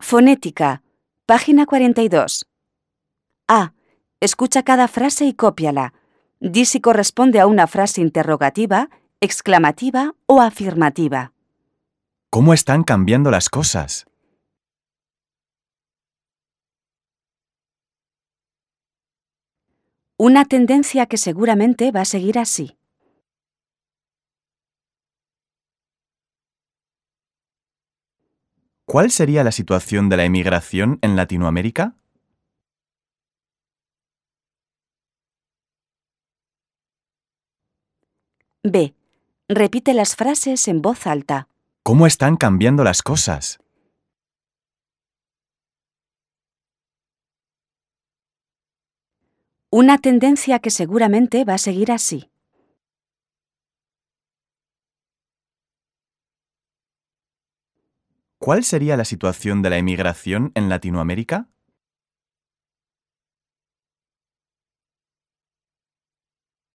Fonética, página 42. A. Escucha cada frase y cópiala. Di si corresponde a una frase interrogativa, exclamativa o afirmativa. ¿Cómo están cambiando las cosas? Una tendencia que seguramente va a seguir así. ¿Cuál sería la situación de la emigración en Latinoamérica? B. Repite las frases en voz alta. ¿Cómo están cambiando las cosas? Una tendencia que seguramente va a seguir así. ¿Cuál sería la situación de la emigración en Latinoamérica?